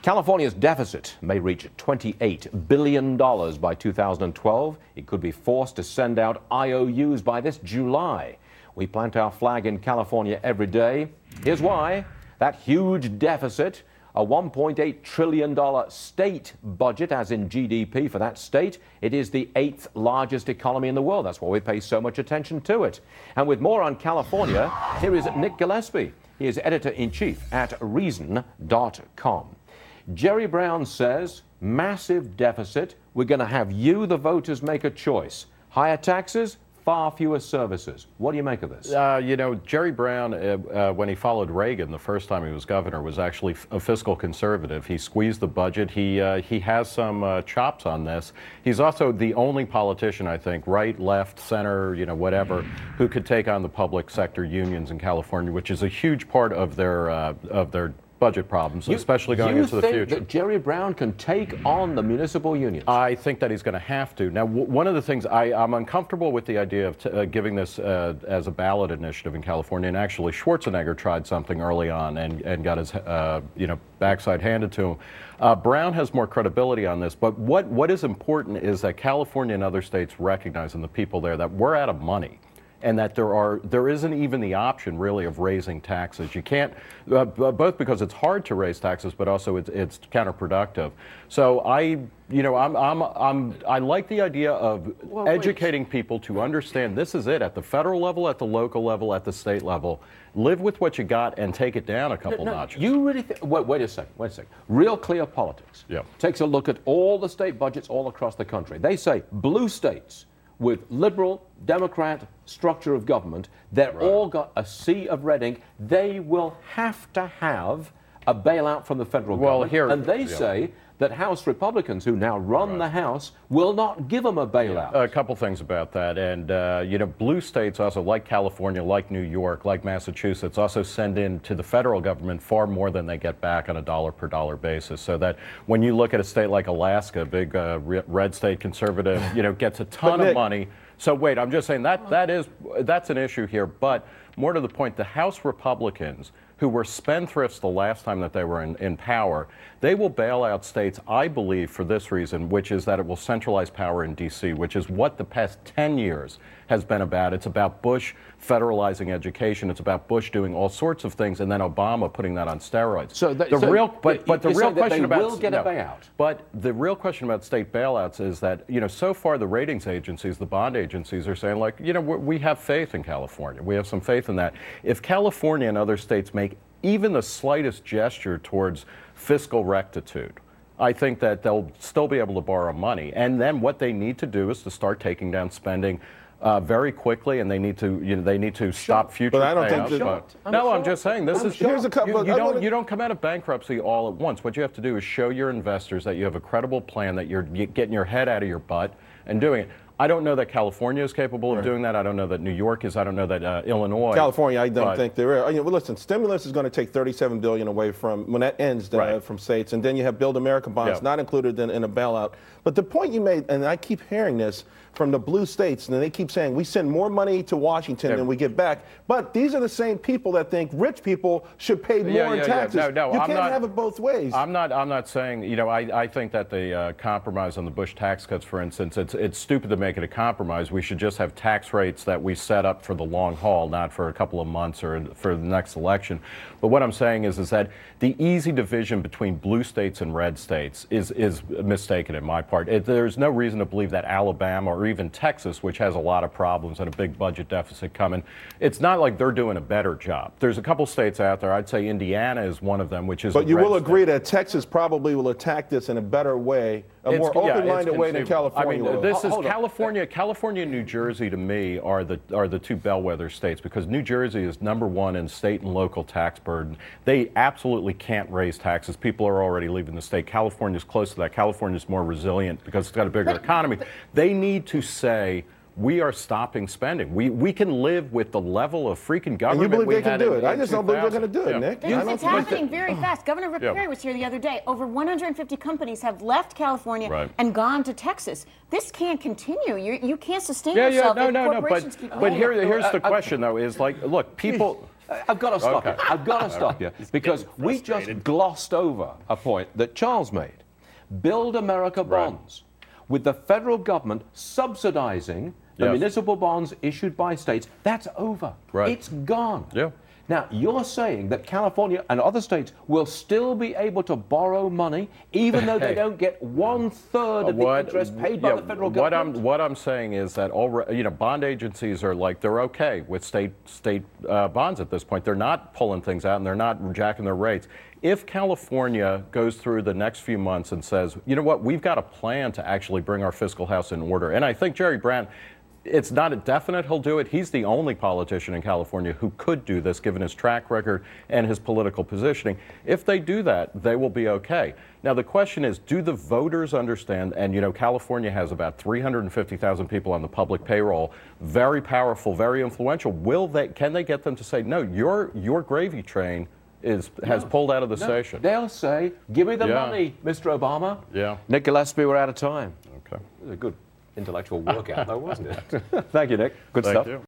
California's deficit may reach $28 billion by 2012. It could be forced to send out IOUs by this July. We plant our flag in California every day. Here's why. That huge deficit, a $1.8 trillion state budget, as in GDP for that state. It is the 8th largest economy in the world. That's why we pay so much attention to it. And with more on California, here is Nick Gillespie. He is editor-in-chief at Reason.com. Jerry Brown says, massive deficit. We're going to have you, the voters, make a choice. Higher taxes, far fewer services. What do you make of this? Jerry Brown, when he followed Reagan the first time he was governor, was actually a fiscal conservative. He squeezed the budget. He has some chops on this. He's also the only politician, I think, right, left, center, whatever, who could take on the public sector unions in California, which is a huge part of their budget problems, especially going into the future. You think that Jerry Brown can take on the municipal unions? I think that he's going to have to. Now, one of the things, I'm uncomfortable with the idea of giving this as a ballot initiative in California, and actually Schwarzenegger tried something early on and got his backside handed to him. Brown has more credibility on this, but what is important is that California and other states recognize, and the people there, that we're out of money. And that there isn't even the option really of raising taxes. You can't, both because it's hard to raise taxes, but also it's counterproductive. So I like the idea of educating people to understand this is it at the federal level, at the local level, at the state level. Live with what you got and take it down a couple notches. You really think? Wait a second. Real Clear Politics takes a look at all the state budgets all across the country. They say blue states with liberal, Democrat structure of government, they're all got a sea of red ink. They will have to have a bailout from the federal government. And they say that House Republicans, who now run the House, will not give them a bailout. A couple things about that. And, blue states also, like California, like New York, like Massachusetts, also send in to the federal government far more than they get back on a dollar-per-dollar basis. So that when you look at a state like Alaska, big red state conservative, gets a ton of money. So wait, I'm just saying that's an issue here. But more to the point, the House Republicans, who were spendthrifts the last time that they were in power, they will bail out states, I believe, for this reason, which is that it will centralize power in D.C., which is what the past 10 years has been about. It's about Bush federalizing education. It's about Bush doing all sorts of things, and then Obama putting that on steroids. So the real question about will get a bailout. But the real question about state bailouts is that so far the ratings agencies, the bond agencies, are saying we have faith in California. We have some faith in that. If California and other states make even the slightest gesture towards fiscal rectitude, I think that they'll still be able to borrow money. And then what they need to do is to start taking down spending very quickly, and they need to stop future. But I don't payouts. think I'm just saying this is. Here's a couple. You don't come out of bankruptcy all at once. What you have to do is show your investors that you have a credible plan, that you're getting your head out of your butt and doing it. I don't know that California is capable of doing that. I don't know that New York is. I don't know that Illinois. California, I don't think there is. Well, listen, stimulus is going to take $37 billion away from when that ends from states, and then you have Build America bonds not included in a bailout. But the point you made, and I keep hearing this from the blue states, and they keep saying we send more money to Washington than we get back. But these are the same people that think rich people should pay more in taxes. No, you can't have it both ways. I'm not saying. I think that the compromise on the Bush tax cuts, for instance, it's stupid to make it a compromise. We should just have tax rates that we set up for the long haul, not for a couple of months or for the next election. But what I'm saying is that the easy division between blue states and red states is mistaken in my part. There's no reason to believe that Alabama or even Texas, which has a lot of problems and a big budget deficit coming, it's not like they're doing a better job. There's a couple states out there. I'd say Indiana is one of them, which is. But you will agree that Texas probably will attack this in a better way, a more open-minded way than California will. This is California. California and New Jersey, to me, are the two bellwether states, because New Jersey is #1 in state and local tax burden. They absolutely can't raise taxes. People are already leaving the state. California is close to that. California is more resilient because it's got a bigger economy. They need to say, we are stopping spending. We can live with the level of freaking government. And you believe they can do it? I just don't believe they're going to do it, Nick. It's happening very fast. Governor Rick Perry was here the other day. Over 150 companies have left California and gone to Texas. This can't continue. You can't sustain yourself if corporations keep But here's the question, though, is look, people. I've got to stop you. I've got to stop you because we just glossed over a point that Charles made. Build America bonds, with the federal government subsidizing the municipal bonds issued by states. That's over. It's gone. Yeah. Now, you're saying that California and other states will still be able to borrow money even though they don't get 1/3 of the interest paid by the federal government? What I'm saying is that bond agencies are like, they're okay with state bonds at this point. They're not pulling things out and they're not jacking their rates. If California goes through the next few months and says, you know what, we've got a plan to actually bring our fiscal house in order, and I think Jerry Brown, it's not a definite he'll do it. He's the only politician in California who could do this, given his track record and his political positioning. If they do that, they will be okay. Now, the question is, do the voters understand? And, California has about 350,000 people on the public payroll, very powerful, very influential. Can they get them to say, no, your gravy train has pulled out of the station? They'll say, give me the money, Mr. Obama. Yeah. Nick Gillespie, we're out of time. Okay. It was a good intellectual workout, though, wasn't it? Thank you, Nick. Good Thank stuff. You.